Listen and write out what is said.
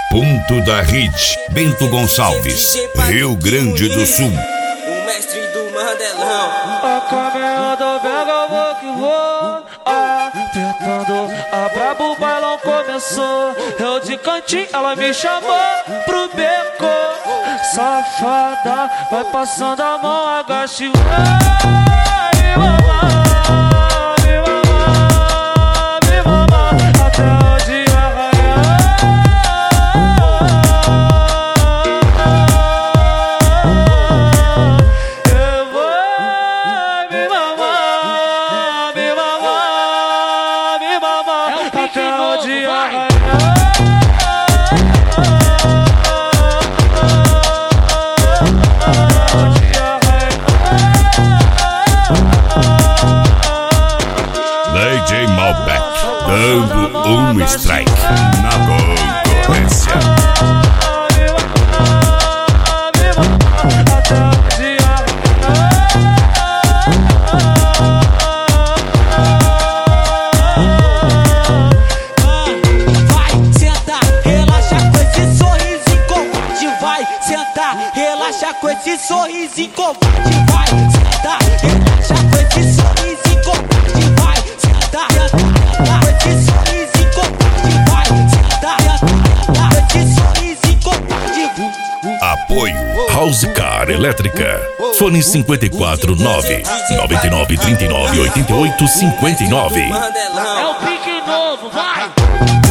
Ponto da Hit, Bento Gonçalves, Rio Grande do Sul. O mestre do Mandelão. A caminhada pega, vou que vou. Tentando, a brabo, o bailão começou. Eu de cantinho, ela me chamou pro beco. Safada, vai passando a mão, agache e vai, mamãe. DJ Malbec, dando strike na concorrência. Vai sentar, relaxa com esse sorrisinho covarde. Vai sentar, relaxa com esse sorrisinho covarde. Vai sentar, relaxa com esse sorrisinho covarde. Vai sentar, com esse sorrisinho covarde. Vai sentar, com esse sorrisinho covarde. Apoio House Car Elétrica. Fone 54 9 99 39 88 59. Mandelão. É o pique novo, vai!